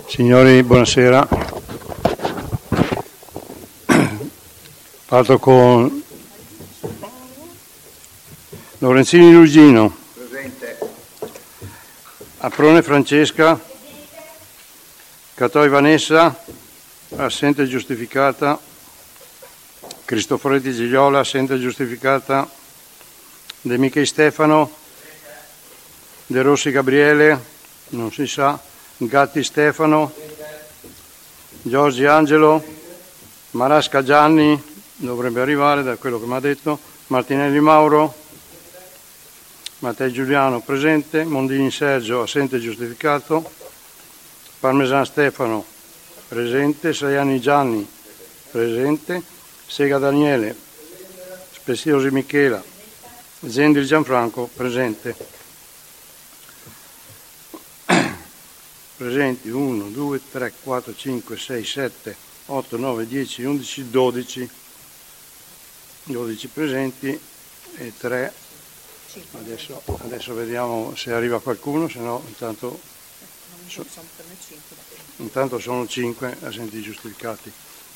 Signori, buonasera. Parto con Lorenzini Lugino. Presente. Aprone Francesca. Catoi Vanessa, assente giustificata. Cristoforetti Gigliola, assente giustificata. De Micheli Stefano. De Rossi Gabriele, non si sa. Gatti Stefano. Giorgi Angelo. Marasca Gianni, dovrebbe arrivare da quello che mi ha detto. Martinelli Mauro. Mattei Giuliano presente. Mondini Sergio, assente giustificato. Parmesan Stefano presente. Saiani Gianni presente. Sega Daniele. Speziosi Michela. Zendri Gianfranco presente. Presenti 1, 2, 3, 4, 5, 6, 7, 8, 9, 10, 11, 12. 12 presenti e 3. Adesso vediamo se arriva qualcuno, se no intanto sono 5 assenti giustificati.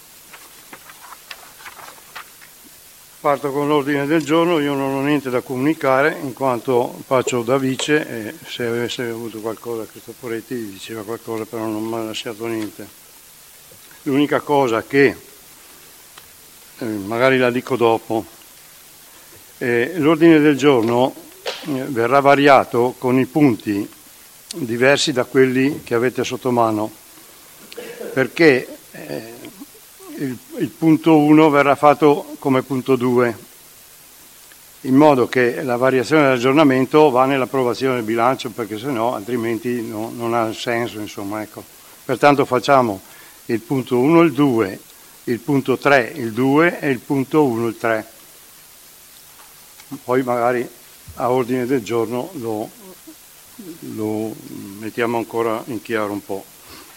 Parto con l'ordine del giorno, io non ho niente da comunicare in quanto faccio da vice e se avesse avuto qualcosa Cristoforetti diceva qualcosa, però non mi ha lasciato niente. L'unica cosa che magari la dico dopo, l'ordine del giorno verrà variato con i punti diversi da quelli che avete sotto mano, perché il punto 1 verrà fatto come punto 2, in modo che la variazione dell'aggiornamento va nell'approvazione del bilancio, perché sennò altrimenti non ha senso, insomma, ecco. Pertanto facciamo il punto 1 il 2, il punto 3 il 2 e il punto 1 il 3. Poi magari a ordine del giorno lo mettiamo ancora in chiaro un po'.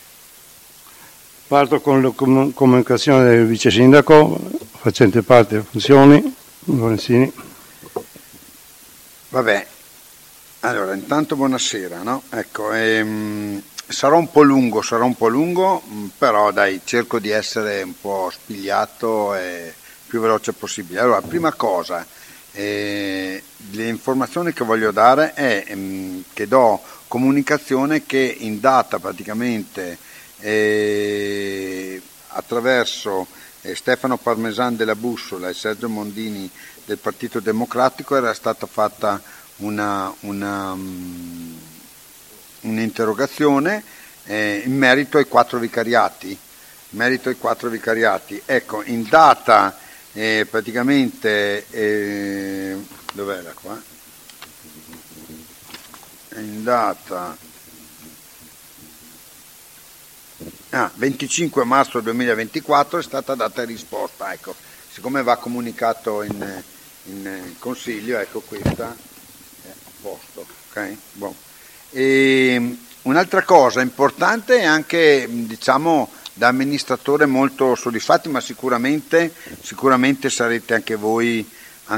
Parto con la comunicazione del vice sindaco, facente parte delle funzioni, Lorenzini. Vabbè, allora intanto buonasera, no? Ecco, sarà un po' lungo, però dai, cerco di essere un po' spigliato e più veloce possibile. Allora, prima cosa, l'informazione che voglio dare è che do comunicazione che in data praticamente attraverso Stefano Parmesan della Bussola e Sergio Mondini del Partito Democratico era stata fatta un'interrogazione in merito ai 4 vicariati. Ecco, in data praticamente dov'era qua? In data 25 marzo 2024 è stata data risposta, ecco, siccome va comunicato in consiglio, ecco, questa è a posto, ok? Bon. E un'altra cosa importante è anche, diciamo, da amministratore molto soddisfatti, ma sicuramente sarete anche voi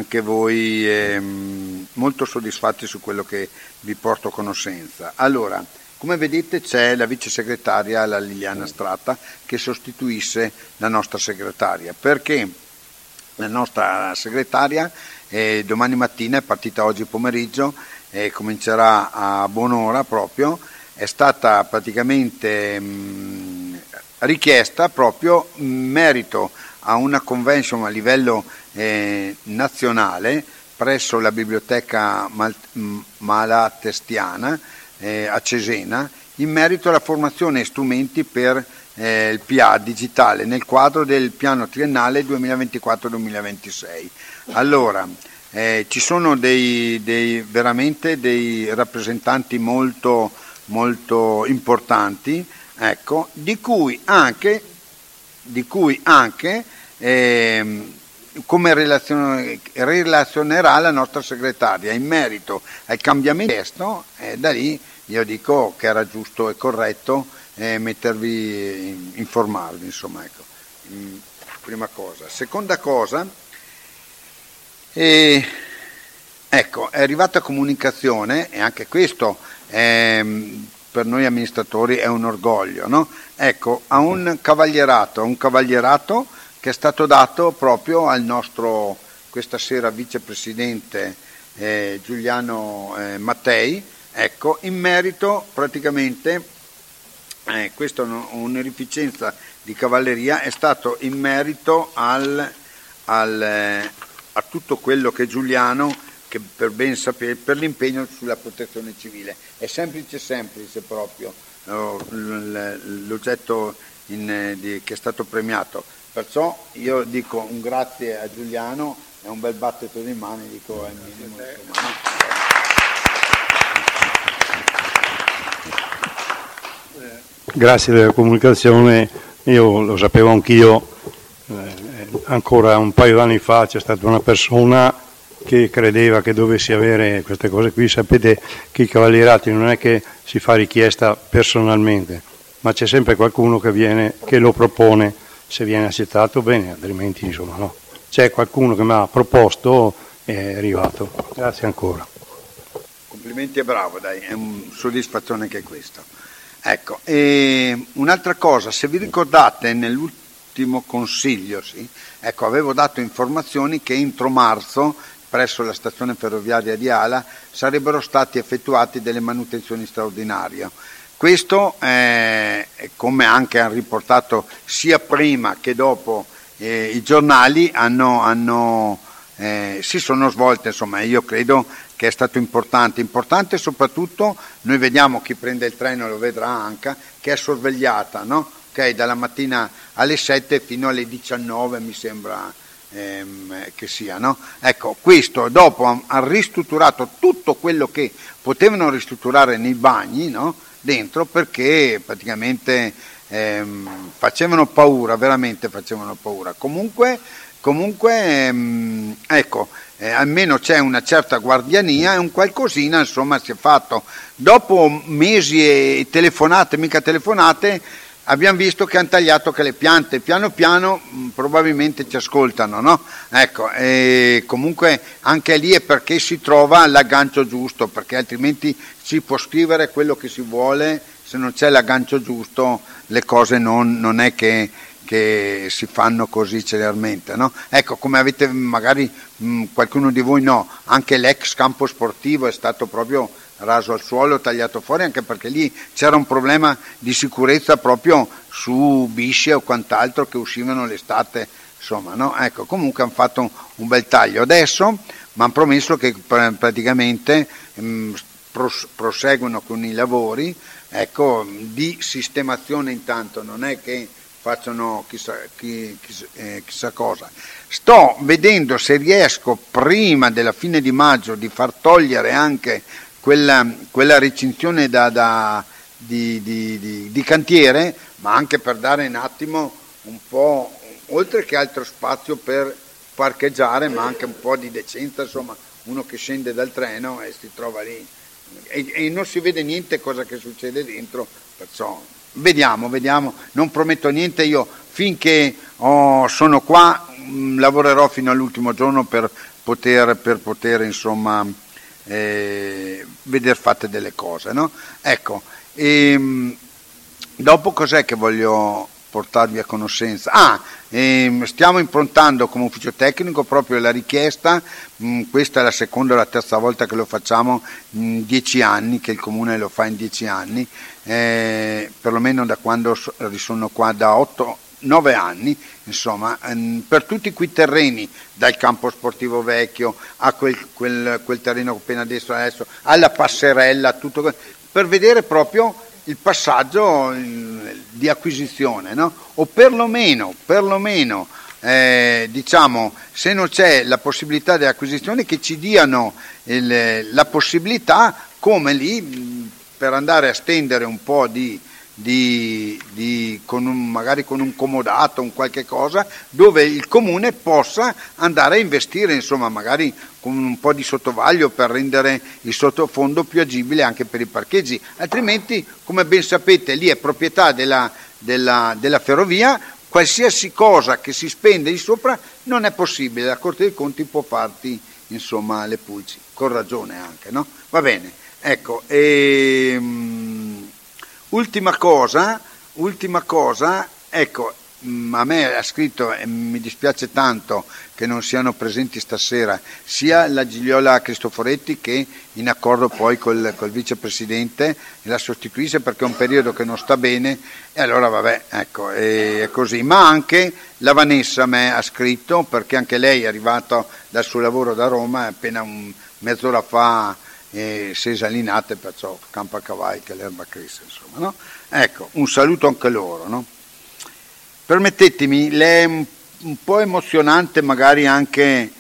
molto soddisfatti su quello che vi porto a conoscenza. Allora, come vedete c'è la vice segretaria, la Liliana Strata, che sostituisce la nostra segretaria, perché la nostra segretaria domani mattina è partita oggi pomeriggio e comincerà a buon'ora proprio, è stata praticamente richiesta proprio in merito a una convention a livello nazionale presso la biblioteca malatestiana a Cesena, in merito alla formazione e strumenti per il PA digitale nel quadro del piano triennale 2024-2026. Allora, ci sono veramente dei rappresentanti molto, molto importanti, ecco, di cui anche come relazionerà la nostra segretaria in merito ai cambiamenti del testo, da lì io dico che era giusto e corretto informarvi, insomma, ecco. Prima cosa. Seconda cosa, ecco, è arrivata comunicazione, e anche questo per noi amministratori è un orgoglio, no? Ecco, a un cavalierato che è stato dato proprio al nostro, questa sera, vicepresidente Giuliano Mattei, ecco, in merito praticamente, questa un'onorificenza di cavalleria, è stato in merito a tutto quello che Giuliano, che per ben sapere, per l'impegno sulla protezione civile. È semplice proprio l'oggetto che è stato premiato. Perciò io dico un grazie a Giuliano e un bel battito di mani, dico al minimo. Grazie della comunicazione, io lo sapevo anch'io, ancora un paio d'anni fa c'è stata una persona che credeva che dovessi avere queste cose qui. Sapete che i cavalierati non è che si fa richiesta personalmente, ma c'è sempre qualcuno che lo propone, se viene accettato bene, altrimenti insomma no. C'è qualcuno che mi ha proposto e è arrivato. Grazie ancora. Complimenti e bravo, dai, è una soddisfazione anche questa. Ecco, e un'altra cosa, se vi ricordate nell'ultimo consiglio, sì, ecco, avevo dato informazioni che entro marzo presso la stazione ferroviaria di Ala sarebbero stati effettuati delle manutenzioni straordinarie. Questo, come anche hanno riportato sia prima che dopo i giornali, si sono svolte, insomma, io credo che è stato importante soprattutto, noi vediamo chi prende il treno, lo vedrà anche, che è sorvegliata, no? Okay, dalla mattina alle 7 fino alle 19 mi sembra che sia, no? Ecco, questo dopo hanno ristrutturato tutto quello che potevano ristrutturare nei bagni, no? Dentro, perché praticamente facevano paura, veramente facevano paura. Comunque ecco, almeno c'è una certa guardiania e un qualcosina, insomma, si è fatto. Dopo mesi e telefonate, mica telefonate, abbiamo visto che hanno tagliato che le piante, piano piano probabilmente ci ascoltano, no? Ecco, e comunque anche lì è perché si trova l'aggancio giusto, perché altrimenti si può scrivere quello che si vuole, se non c'è l'aggancio giusto le cose non è che si fanno così celermente, no? Ecco, come avete magari qualcuno di voi no, anche l'ex campo sportivo è stato proprio raso al suolo, tagliato fuori, anche perché lì c'era un problema di sicurezza proprio su bisce o quant'altro che uscivano l'estate, insomma, no? Ecco, comunque hanno fatto un bel taglio. Adesso mi hanno promesso che praticamente proseguono con i lavori, ecco, di sistemazione. Intanto non è che facciano chissà cosa. Sto vedendo se riesco prima della fine di maggio di far togliere anche quella recinzione di cantiere, ma anche per dare un attimo un po', oltre che altro spazio per parcheggiare, ma anche un po' di decenza, insomma, uno che scende dal treno e si trova lì e non si vede niente cosa che succede dentro, perciò vediamo, non prometto niente. Io finché sono qua lavorerò fino all'ultimo giorno per poter insomma veder fatte delle cose, no? Ecco, dopo cos'è che voglio portarvi a conoscenza? Stiamo improntando come ufficio tecnico proprio la richiesta, questa è la seconda o la terza volta che lo facciamo in 10 anni, che il Comune lo fa in 10 anni, perlomeno da quando sono qua, da 9 anni, insomma, per tutti quei terreni, dal campo sportivo vecchio a quel terreno appena adesso, alla passerella, tutto, per vedere proprio il passaggio di acquisizione, no? O perlomeno diciamo, se non c'è la possibilità di acquisizione, che ci diano la possibilità, come lì, per andare a stendere un po' magari con un comodato, un qualche cosa, dove il Comune possa andare a investire, insomma, magari con un po' di sottovaglio per rendere il sottofondo più agibile anche per i parcheggi. Altrimenti, come ben sapete, lì è proprietà della ferrovia, qualsiasi cosa che si spende di sopra non è possibile, la Corte dei Conti può farti, insomma, le pulci, con ragione anche, no? Va bene, ecco, Ultima cosa, ecco, a me ha scritto, e mi dispiace tanto che non siano presenti stasera, sia la Gigliola Cristoforetti che in accordo poi col vicepresidente la sostituisce perché è un periodo che non sta bene e allora vabbè, ecco, è così. Ma anche la Vanessa a me ha scritto perché anche lei è arrivata dal suo lavoro da Roma appena mezz'ora fa si è esalinata, perciò campa a cavalli che l'erba cresce, insomma, no? Ecco, un saluto anche loro, no? Permettetemi, è un po' emozionante, magari anche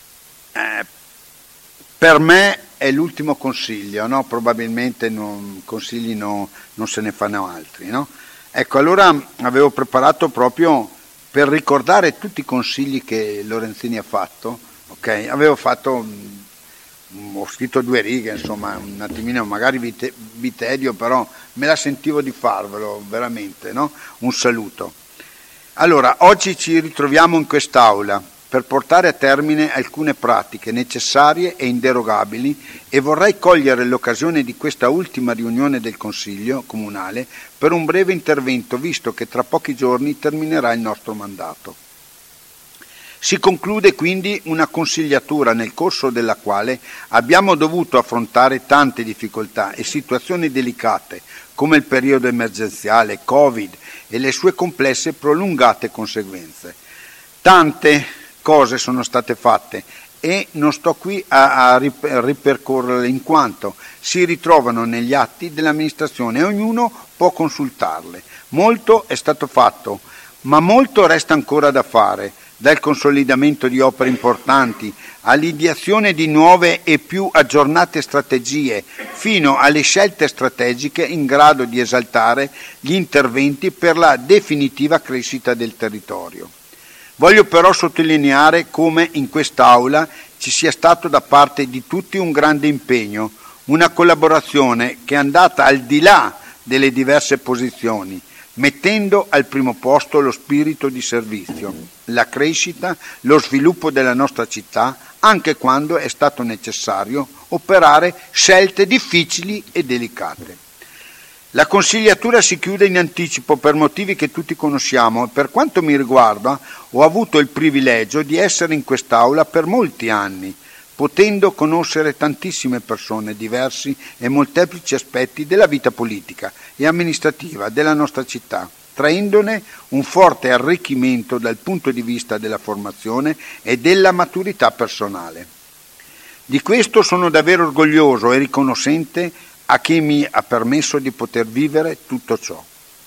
per me è l'ultimo consiglio, no? Probabilmente consigli non se ne fanno altri, no? Ecco, allora avevo preparato proprio per ricordare tutti i consigli che Lorenzini ha fatto, ok? Ho scritto 2 righe, insomma, un attimino magari vitedio, però me la sentivo di farvelo, veramente, no? Un saluto. Allora, oggi ci ritroviamo in quest'Aula per portare a termine alcune pratiche necessarie e inderogabili e vorrei cogliere l'occasione di questa ultima riunione del Consiglio Comunale per un breve intervento, visto che tra pochi giorni terminerà il nostro mandato. Si conclude quindi una consigliatura nel corso della quale abbiamo dovuto affrontare tante difficoltà e situazioni delicate, come il periodo emergenziale, Covid e le sue complesse e prolungate conseguenze. Tante cose sono state fatte e non sto qui a ripercorrerle in quanto si ritrovano negli atti dell'amministrazione e ognuno può consultarle. Molto è stato fatto, ma molto resta ancora da fare, dal consolidamento di opere importanti all'ideazione di nuove e più aggiornate strategie, fino alle scelte strategiche in grado di esaltare gli interventi per la definitiva crescita del territorio. Voglio però sottolineare come in quest'Aula ci sia stato da parte di tutti un grande impegno, una collaborazione che è andata al di là delle diverse posizioni, mettendo al primo posto lo spirito di servizio, la crescita, lo sviluppo della nostra città, anche quando è stato necessario operare scelte difficili e delicate. La consigliatura si chiude in anticipo per motivi che tutti conosciamo e per quanto mi riguarda ho avuto il privilegio di essere in quest'Aula per molti anni, potendo conoscere tantissime persone, diversi e molteplici aspetti della vita politica e amministrativa della nostra città, traendone un forte arricchimento dal punto di vista della formazione e della maturità personale. Di questo sono davvero orgoglioso e riconoscente a chi mi ha permesso di poter vivere tutto ciò.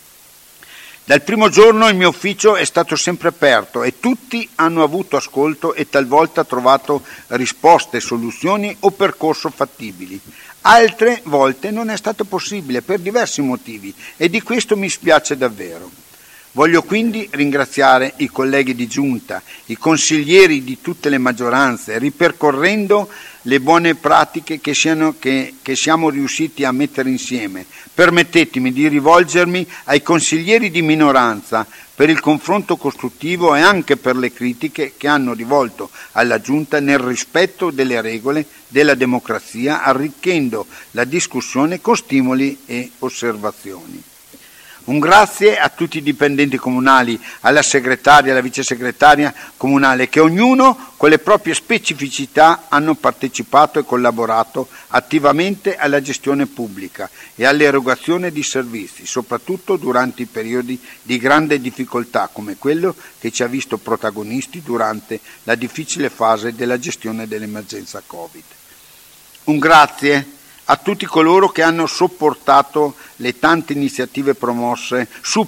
Dal primo giorno il mio ufficio è stato sempre aperto e tutti hanno avuto ascolto e talvolta trovato risposte, soluzioni o percorso fattibili. Altre volte non è stato possibile per diversi motivi e di questo mi spiace davvero. Voglio quindi ringraziare i colleghi di Giunta, i consiglieri di tutte le maggioranze, ripercorrendo le buone pratiche che siamo riusciti a mettere insieme. Permettetemi di rivolgermi ai consiglieri di minoranza per il confronto costruttivo e anche per le critiche che hanno rivolto alla Giunta nel rispetto delle regole della democrazia, arricchendo la discussione con stimoli e osservazioni. Un grazie a tutti i dipendenti comunali, alla segretaria, alla vice segretaria comunale, che ognuno con le proprie specificità hanno partecipato e collaborato attivamente alla gestione pubblica e all'erogazione di servizi, soprattutto durante i periodi di grande difficoltà come quello che ci ha visto protagonisti durante la difficile fase della gestione dell'emergenza Covid. Un grazie a tutti coloro che hanno supportato le tante iniziative promosse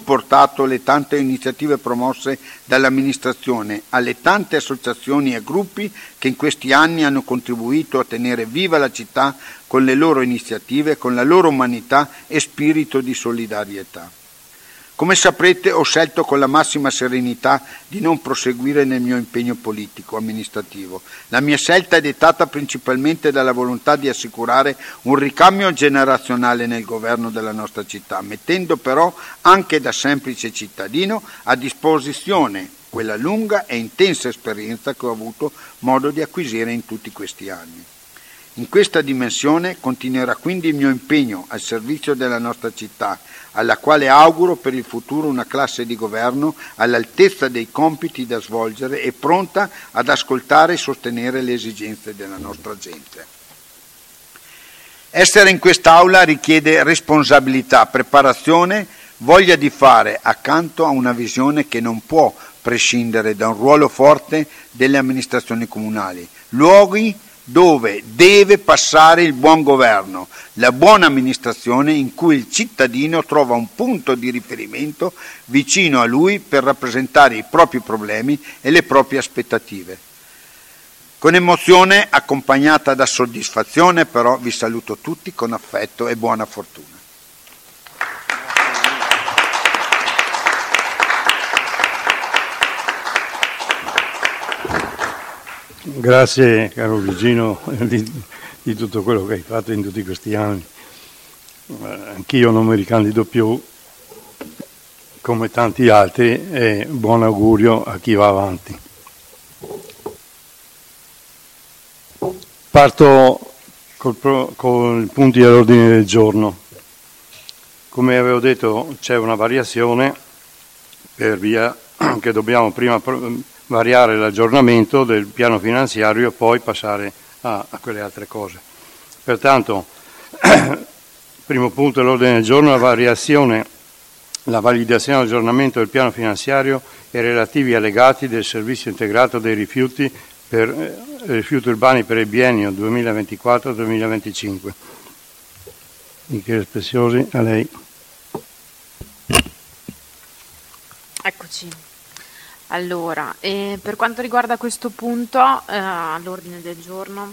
dall'amministrazione, alle tante associazioni e gruppi che in questi anni hanno contribuito a tenere viva la città con le loro iniziative, con la loro umanità e spirito di solidarietà. Come saprete, ho scelto con la massima serenità di non proseguire nel mio impegno politico amministrativo. La mia scelta è dettata principalmente dalla volontà di assicurare un ricambio generazionale nel governo della nostra città, mettendo però anche da semplice cittadino a disposizione quella lunga e intensa esperienza che ho avuto modo di acquisire in tutti questi anni. In questa dimensione continuerà quindi il mio impegno al servizio della nostra città, alla quale auguro per il futuro una classe di governo all'altezza dei compiti da svolgere e pronta ad ascoltare e sostenere le esigenze della nostra gente. Essere in quest'Aula richiede responsabilità, preparazione, voglia di fare, accanto a una visione che non può prescindere da un ruolo forte delle amministrazioni comunali, luoghi dove deve passare il buon governo, la buona amministrazione in cui il cittadino trova un punto di riferimento vicino a lui per rappresentare i propri problemi e le proprie aspettative. Con emozione accompagnata da soddisfazione, però vi saluto tutti con affetto e buona fortuna. Grazie caro Virginio di tutto quello che hai fatto in tutti questi anni. Anch'io non mi ricandido più come tanti altri e buon augurio a chi va avanti. Parto con i punti all'ordine del giorno. Come avevo detto c'è una variazione per via che dobbiamo prima variare l'aggiornamento del piano finanziario e poi passare a quelle altre cose. Pertanto, primo punto all'ordine del giorno, la validazione e aggiornamento del piano finanziario e relativi allegati del servizio integrato dei rifiuti urbani per il biennio 2024-2025. Michele Speziosi, a lei. Eccoci. Allora, per quanto riguarda questo punto all'ordine del giorno,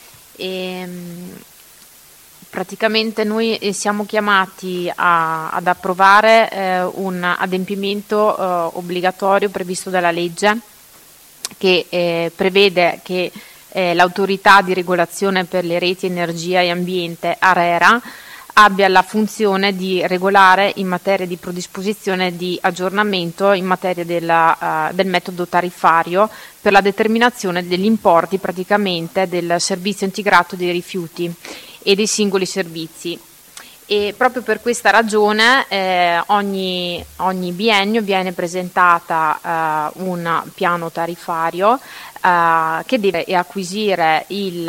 praticamente noi siamo chiamati ad approvare un adempimento obbligatorio previsto dalla legge che prevede che l'autorità di regolazione per le reti energia e ambiente, ARERA, abbia la funzione di regolare in materia di predisposizione di aggiornamento in materia del metodo tariffario per la determinazione degli importi praticamente del servizio integrato dei rifiuti e dei singoli servizi. E proprio per questa ragione ogni biennio viene presentata un piano tariffario che deve acquisire il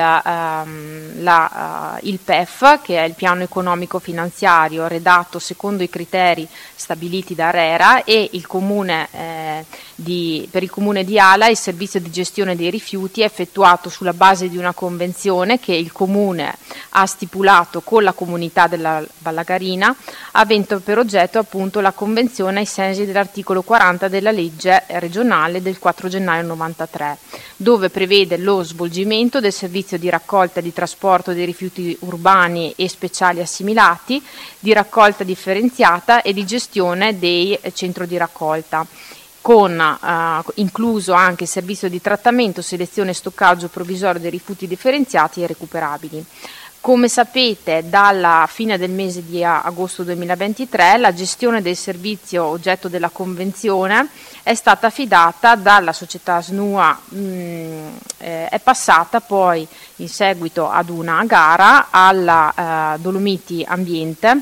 PEF, che è il piano economico finanziario redatto secondo i criteri stabiliti da ARERA, e il comune per il comune di Ala il servizio di gestione dei rifiuti è effettuato sulla base di una convenzione che il comune ha stipulato con la comunità della Vallagarina, avendo per oggetto appunto la convenzione ai sensi dell'articolo 40 della legge regionale del 4 gennaio 93, dove prevede lo svolgimento del servizio di raccolta e di trasporto dei rifiuti urbani e speciali assimilati, di raccolta differenziata e di gestione dei centri di raccolta, con incluso anche il servizio di trattamento, selezione e stoccaggio provvisorio dei rifiuti differenziati e recuperabili. Come sapete, dalla fine del mese di agosto 2023 la gestione del servizio oggetto della convenzione è stata affidata dalla società SNUA, è passata poi in seguito ad una gara alla Dolomiti Ambiente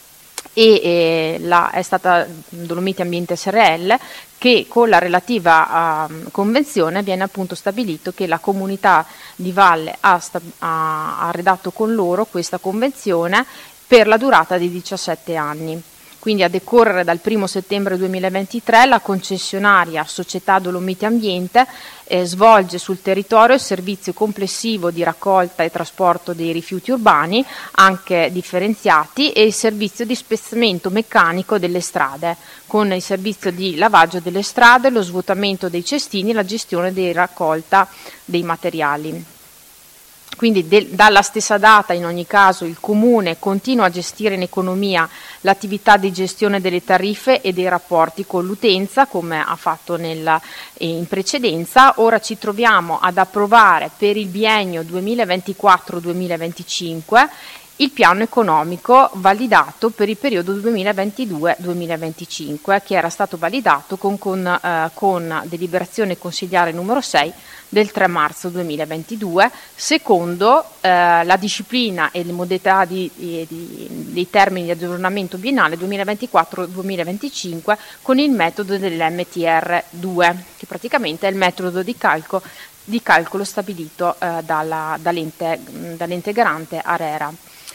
e è stata Dolomiti Ambiente SRL, che con la relativa convenzione viene appunto stabilito che la comunità di Valle ha redatto con loro questa convenzione per la durata di 17 anni. Quindi a decorrere dal 1 settembre 2023 la concessionaria Società Dolomiti Ambiente svolge sul territorio il servizio complessivo di raccolta e trasporto dei rifiuti urbani, anche differenziati, e il servizio di spezzamento meccanico delle strade, con il servizio di lavaggio delle strade, lo svuotamento dei cestini e la gestione di raccolta dei materiali. Quindi dalla stessa data in ogni caso il Comune continua a gestire in economia l'attività di gestione delle tariffe e dei rapporti con l'utenza, come ha fatto in precedenza. Ora ci troviamo ad approvare per il biennio 2024-2025 il piano economico validato per il periodo 2022-2025, che era stato validato con deliberazione consigliare numero 6 del 3 marzo 2022, secondo la disciplina e le modalità dei termini di aggiornamento biennale 2024-2025 con il metodo dell'MTR2, che praticamente è il metodo di calcolo stabilito dall'ente garante ARERA.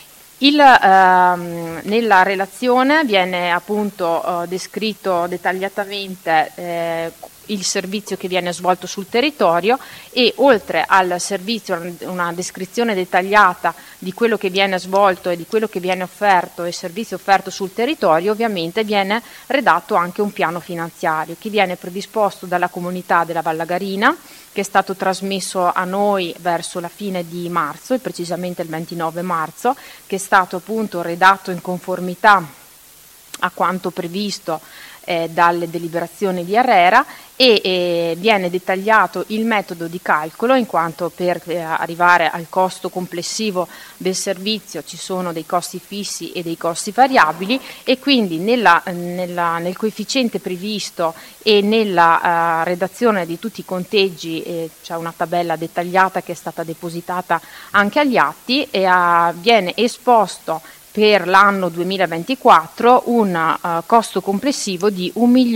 Nella relazione viene appunto descritto dettagliatamente il servizio che viene svolto sul territorio, e oltre al servizio una descrizione dettagliata di quello che viene svolto e di quello che viene offerto e servizio offerto sul territorio, ovviamente viene redatto anche un piano finanziario che viene predisposto dalla comunità della Vallagarina, che è stato trasmesso a noi verso la fine di marzo, e precisamente il 29 marzo, che è stato appunto redatto in conformità a quanto previsto dalle deliberazioni di ARERA, e viene dettagliato il metodo di calcolo, in quanto per arrivare al costo complessivo del servizio ci sono dei costi fissi e dei costi variabili, e quindi nel coefficiente previsto e nella redazione di tutti i conteggi c'è una tabella dettagliata che è stata depositata anche agli atti, e viene esposto per l'anno 2024 un costo complessivo di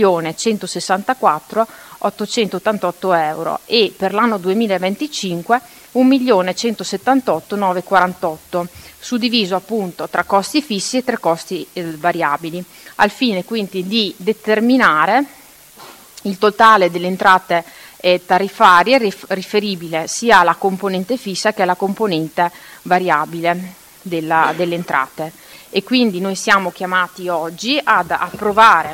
1.164.888 euro, e per l'anno 2025 $1.178.948, suddiviso appunto tra costi fissi e tra costi variabili, al fine quindi di determinare il totale delle entrate tariffarie riferibile sia alla componente fissa che alla componente variabile delle entrate. E quindi noi siamo chiamati oggi ad approvare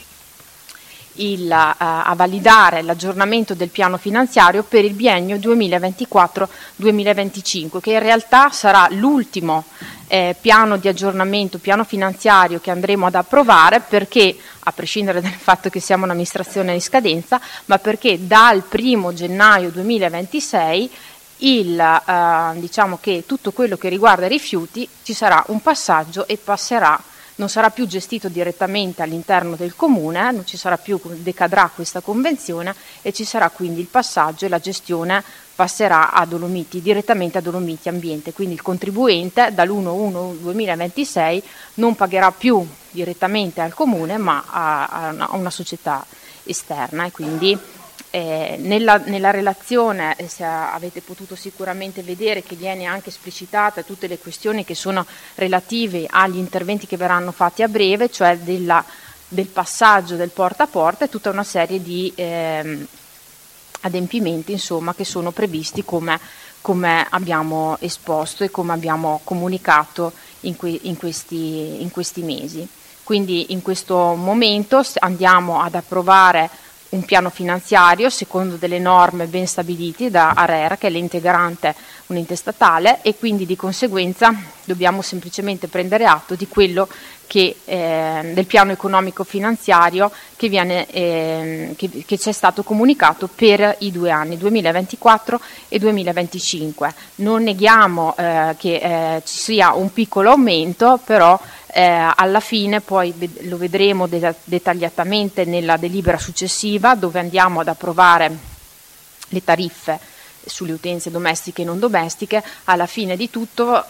a validare l'aggiornamento del piano finanziario per il biennio 2024-2025, che in realtà sarà l'ultimo piano di aggiornamento, piano finanziario che andremo ad approvare, perché, a prescindere dal fatto che siamo un'amministrazione in scadenza, ma perché dal 1 gennaio 2026 diciamo che tutto quello che riguarda i rifiuti ci sarà un passaggio e non sarà più gestito direttamente all'interno del comune, non ci sarà più, decadrà questa convenzione, e ci sarà quindi il passaggio e la gestione passerà a Dolomiti, direttamente a Dolomiti Ambiente. Quindi il contribuente dall'1/1/2026 non pagherà più direttamente al comune, ma a una società esterna. E quindi nella relazione avete potuto sicuramente vedere che viene anche esplicitata tutte le questioni che sono relative agli interventi che verranno fatti a breve, cioè del passaggio del porta a porta, e tutta una serie di adempimenti, insomma, che sono previsti come abbiamo esposto e come abbiamo comunicato in questi mesi. Quindi in questo momento andiamo ad approvare un piano finanziario secondo delle norme ben stabilite da ARERA, che è l'ente garante, un ente statale, e quindi di conseguenza dobbiamo semplicemente prendere atto di quello del piano economico finanziario che ci è stato comunicato per i 2 anni 2024 e 2025. Non neghiamo che ci sia un piccolo aumento, però alla fine poi lo vedremo dettagliatamente nella delibera successiva, dove andiamo ad approvare le tariffe sulle utenze domestiche e non domestiche. Alla fine di tutto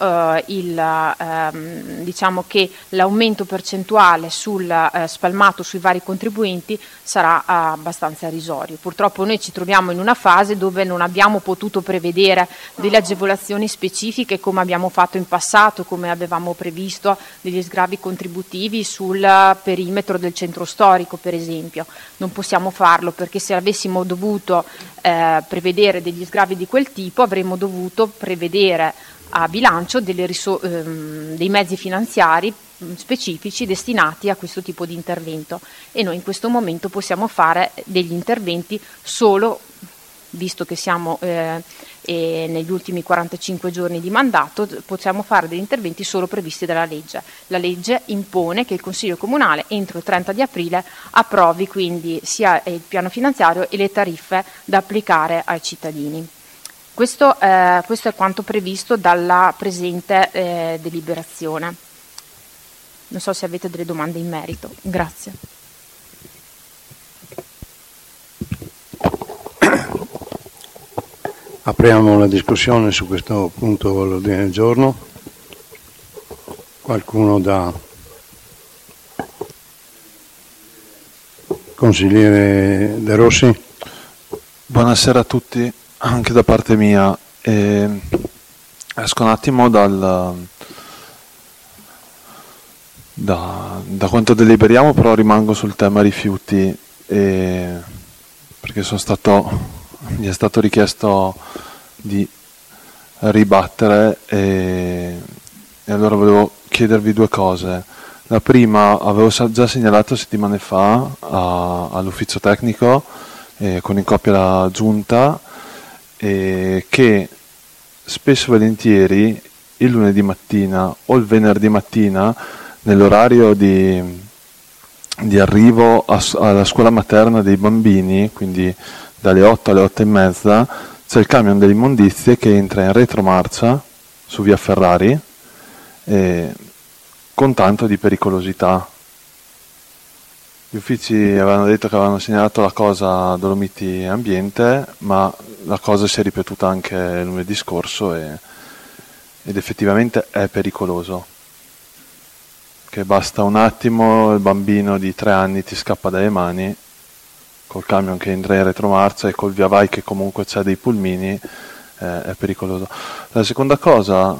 diciamo che l'aumento percentuale sul spalmato sui vari contribuenti sarà abbastanza irrisorio. Purtroppo noi ci troviamo in una fase dove non abbiamo potuto prevedere delle agevolazioni specifiche come abbiamo fatto in passato, come avevamo previsto degli sgravi contributivi sul perimetro del centro storico, per esempio. Non possiamo farlo, perché se avessimo dovuto prevedere degli sgravi di quel tipo, avremmo dovuto prevedere a bilancio dei mezzi finanziari specifici destinati a questo tipo di intervento, e noi in questo momento possiamo fare degli interventi solo, visto che siamo negli ultimi 45 giorni di mandato, possiamo fare degli interventi solo previsti dalla legge. La legge impone che il Consiglio Comunale entro il 30 di aprile approvi quindi sia il piano finanziario e le tariffe da applicare ai cittadini. Questo è quanto previsto dalla presente deliberazione. Non so se avete delle domande in merito. Grazie. Apriamo la discussione su questo punto all'ordine del giorno. Qualcuno da consigliere De Rossi? Buonasera a tutti, anche da parte mia. Esco un attimo da quanto deliberiamo, però rimango sul tema rifiuti, perché mi è stato richiesto di ribattere e allora volevo chiedervi due cose. La prima, avevo già segnalato settimane fa all'ufficio tecnico con in copia la giunta che spesso e volentieri il lunedì mattina o il venerdì mattina, nell'orario di arrivo alla scuola materna dei bambini, quindi dalle 8 alle 8 e mezza, c'è il camion delle immondizie che entra in retromarcia su via Ferrari con tanto di pericolosità. Gli uffici avevano detto che avevano segnalato la cosa a Dolomiti Ambiente, ma la cosa si è ripetuta anche lunedì scorso ed effettivamente è pericoloso. Che basta un attimo, il bambino di 3 anni ti scappa dalle mani col camion che entra in retromarcia e col via vai che comunque c'è dei pulmini, è pericoloso. La seconda cosa,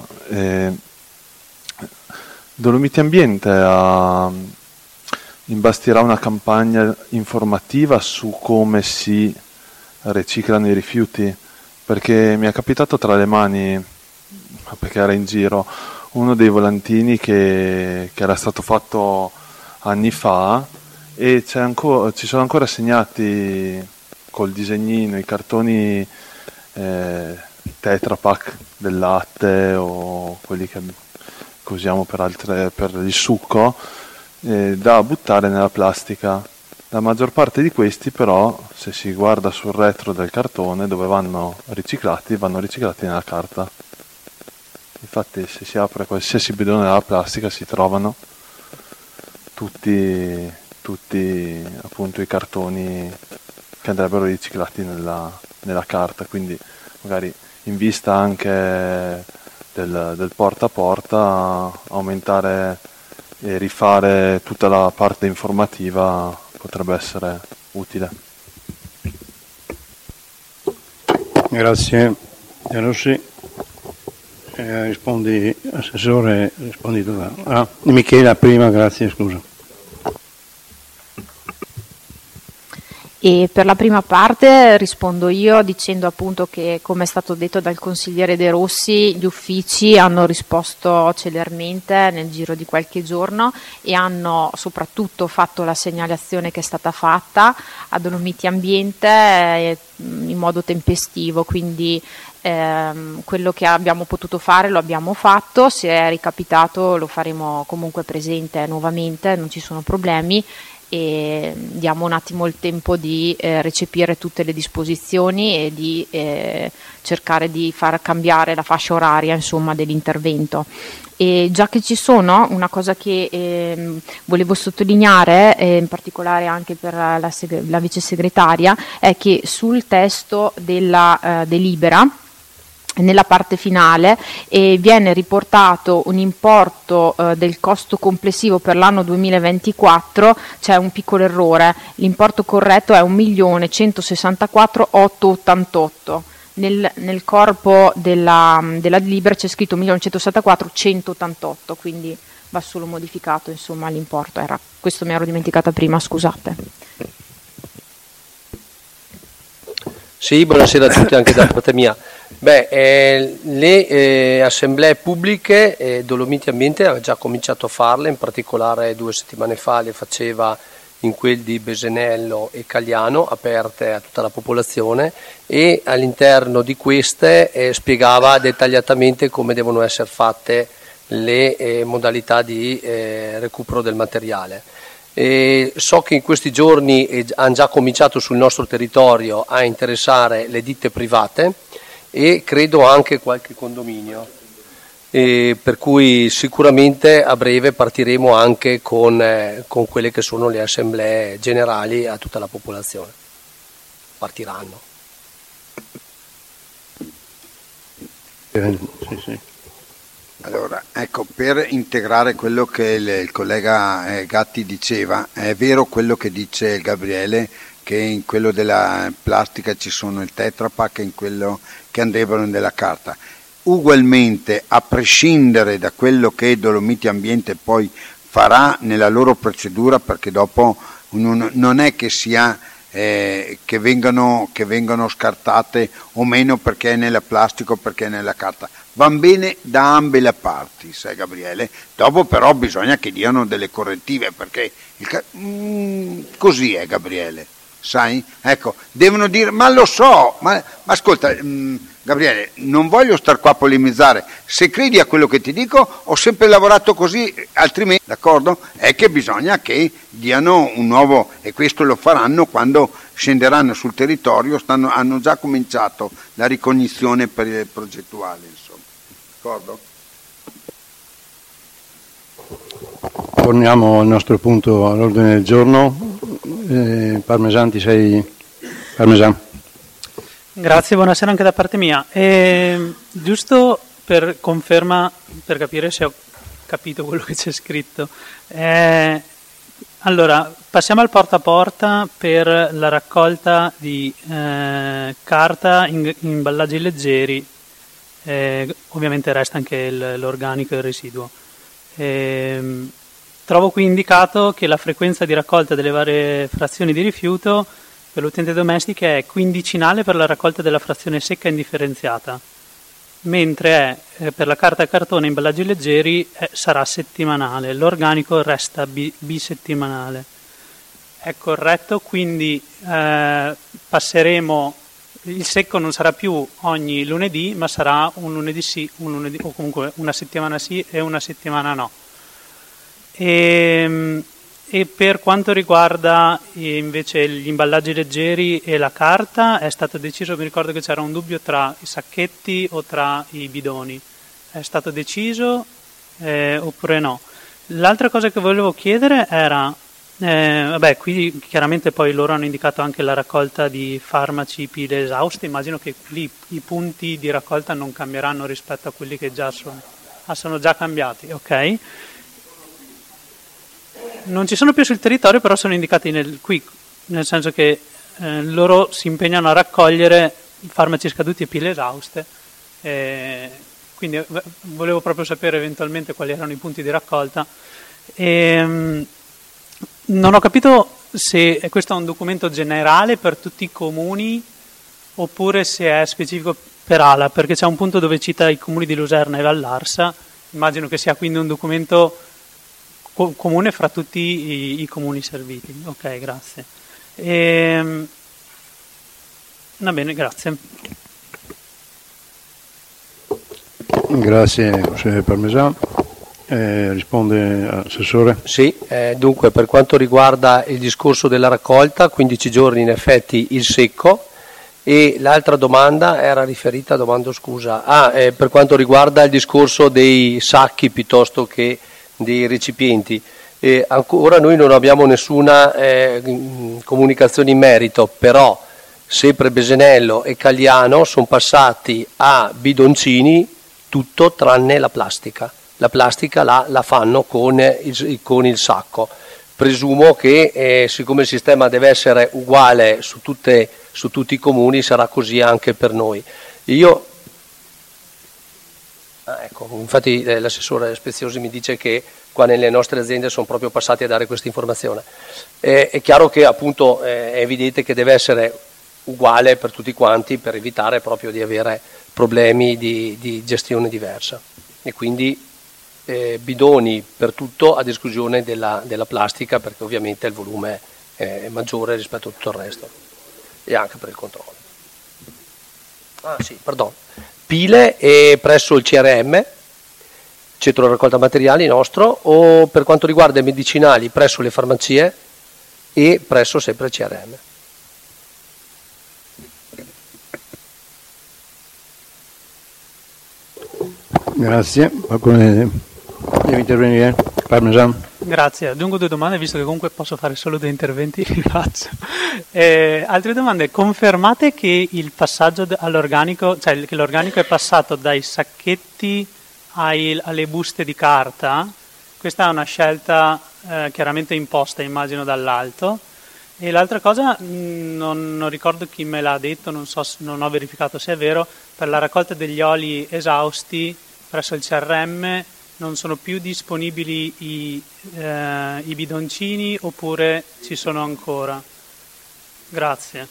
Dolomiti Ambiente imbastirà una campagna informativa su come si riciclano i rifiuti, perché mi è capitato tra le mani, perché era in giro, uno dei volantini che era stato fatto anni fa e ci sono ancora segnati col disegnino i cartoni Tetra Pak del latte o quelli che usiamo per il succo, da buttare nella plastica. La maggior parte di questi però, se si guarda sul retro del cartone dove vanno riciclati nella carta. Infatti se si apre qualsiasi bidone della plastica si trovano tutti appunto i cartoni che andrebbero riciclati nella carta, quindi magari in vista anche del porta a porta aumentare e rifare tutta la parte informativa potrebbe essere utile. Grazie. De Rossi. Rispondi, Assessore, rispondi tu. Michela prima, grazie, scusa. E per la prima parte rispondo io dicendo appunto che, come è stato detto dal consigliere De Rossi, gli uffici hanno risposto celermente nel giro di qualche giorno e hanno soprattutto fatto la segnalazione che è stata fatta a Dolomiti Ambiente in modo tempestivo, quindi quello che abbiamo potuto fare lo abbiamo fatto, se è ricapitato lo faremo comunque presente nuovamente, non ci sono problemi. E diamo un attimo il tempo di recepire tutte le disposizioni e di cercare di far cambiare la fascia oraria, insomma, dell'intervento. E già che ci sono, una cosa che volevo sottolineare, in particolare anche per la vice segretaria, è che sul testo della delibera, nella parte finale, viene riportato un importo del costo complessivo per l'anno 2024, c'è un piccolo errore, l'importo corretto è 1.164.888, nel corpo della delibera c'è scritto 1.164.188, quindi va solo modificato, insomma, l'importo. Questo mi ero dimenticata prima, scusate. Sì, buonasera a tutti anche da parte mia. Le assemblee pubbliche, Dolomiti Ambiente ha già cominciato a farle, in particolare 2 settimane fa le faceva in quel di Besenello e Cagliano, aperte a tutta la popolazione, e all'interno di queste spiegava dettagliatamente come devono essere fatte le modalità di recupero del materiale. So che in questi giorni hanno già cominciato sul nostro territorio a interessare le ditte private e credo anche qualche condominio, per cui sicuramente a breve partiremo anche con quelle che sono le assemblee generali a tutta la popolazione. Partiranno. Sì. Allora, ecco, per integrare quello che il collega Gatti diceva, è vero quello che dice Gabriele, che in quello della plastica ci sono il Tetra Pak e in quello che andrebbero nella carta. Ugualmente, a prescindere da quello che Dolomiti Ambiente poi farà nella loro procedura, perché dopo non è che sia che vengano scartate o meno perché è nella plastica o perché è nella carta, van bene da ambe le parti, sai Gabriele. Dopo però bisogna che diano delle correttive, perché così è, Gabriele, sai? Ecco, devono dire, ma lo so, ma ascolta, Gabriele, non voglio star qua a polemizzare, se credi a quello che ti dico ho sempre lavorato così, altrimenti, d'accordo? È che bisogna che diano un nuovo, e questo lo faranno quando scenderanno sul territorio, hanno già cominciato la ricognizione progettuale, insomma, d'accordo? Torniamo al nostro punto all'ordine del giorno. Parmesan, ti sei... Parmesan. Grazie, buonasera anche da parte mia. Giusto per conferma, per capire se ho capito quello che c'è scritto. Allora, passiamo al porta a porta per la raccolta di carta in imballaggi leggeri. Ovviamente resta anche l'organico e il residuo. Trovo qui indicato che la frequenza di raccolta delle varie frazioni di rifiuto per l'utente domestico è quindicinale per la raccolta della frazione secca indifferenziata, mentre per la carta e cartone e imballaggi leggeri sarà settimanale, l'organico resta bisettimanale. È corretto, quindi passeremo, il secco non sarà più ogni lunedì, ma sarà un lunedì sì, un lunedì, o comunque una settimana sì e una settimana no. E per quanto riguarda invece gli imballaggi leggeri e la carta, è stato deciso, mi ricordo che c'era un dubbio tra i sacchetti o tra i bidoni, è stato deciso oppure no? L'altra cosa che volevo chiedere era, qui chiaramente poi loro hanno indicato anche la raccolta di farmaci, pile esauste, immagino che lì i punti di raccolta non cambieranno rispetto a quelli che già sono già cambiati, ok? Non ci sono più sul territorio, però sono indicati qui, nel senso che loro si impegnano a raccogliere farmaci scaduti e pile esauste, quindi volevo proprio sapere eventualmente quali erano i punti di raccolta. Non ho capito se questo è un documento generale per tutti i comuni oppure se è specifico per ALA, perché c'è un punto dove cita i comuni di Luserna e Vallarsa, immagino che sia quindi un documento comune fra tutti i comuni serviti. Ok, grazie. Va bene, grazie. Grazie, consigliere Parmesan. Risponde assessore? Sì, dunque per quanto riguarda il discorso della raccolta, 15 giorni in effetti il secco, e l'altra domanda era riferita, per quanto riguarda il discorso dei sacchi piuttosto che dei recipienti. Ancora noi non abbiamo nessuna comunicazione in merito, però sempre Besenello e Cagliano sono passati a bidoncini tutto tranne la plastica. La plastica la fanno con il sacco. Presumo che siccome il sistema deve essere uguale su tutti i comuni, sarà così anche per noi. Ecco, infatti l'assessore Speziosi mi dice che qua nelle nostre aziende sono proprio passati a dare questa informazione. È chiaro che appunto è evidente che deve essere uguale per tutti quanti per evitare proprio di avere problemi di gestione diversa, e quindi bidoni per tutto ad esclusione della plastica, perché ovviamente il volume è maggiore rispetto a tutto il resto, e anche per il controllo. Pile e presso il CRM, centro raccolta materiali nostro, o per quanto riguarda i medicinali presso le farmacie e presso sempre il CRM. Grazie. Qualcuno deve intervenire? Parmesan. Grazie. Dunque 2 domande, visto che comunque posso fare solo 2 interventi, li faccio. Altre domande. Confermate che il passaggio all'organico, cioè che l'organico è passato dai sacchetti alle buste di carta? Questa è una scelta chiaramente imposta, immagino, dall'alto. E l'altra cosa, non ricordo chi me l'ha detto, non ho verificato se è vero, per la raccolta degli oli esausti presso il CRM non sono più disponibili i bidoncini oppure ci sono ancora? Grazie.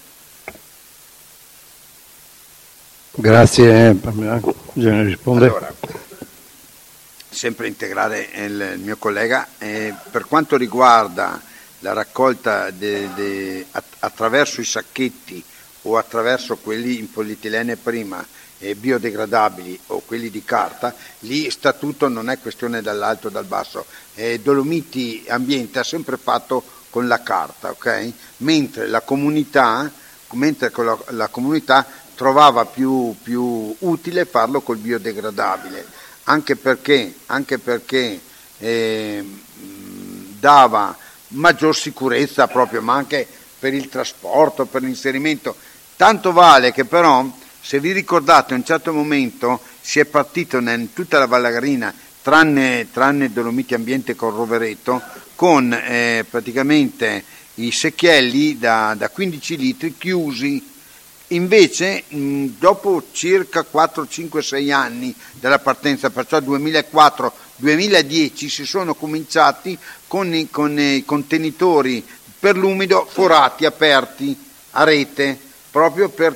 Grazie, bisogna rispondere. Allora, sempre integrare il mio collega, per quanto riguarda la raccolta attraverso i sacchetti o attraverso quelli in polietilene prima, biodegradabili o quelli di carta, lì statuto non è questione dall'alto o dal basso. Dolomiti Ambiente ha sempre fatto con la carta, ok? Mentre la comunità trovava più utile farlo col biodegradabile, anche perché dava maggior sicurezza proprio, ma anche per il trasporto, per l'inserimento. Tanto vale che però, se vi ricordate, a un certo momento si è partito in tutta la Vallagarina, tranne Dolomiti Ambiente con Rovereto, con praticamente i secchielli da 15 litri chiusi. Invece, dopo circa 4, 5, 6 anni dalla partenza, perciò 2004-2010, si sono cominciati con i contenitori per l'umido forati, aperti a rete, proprio per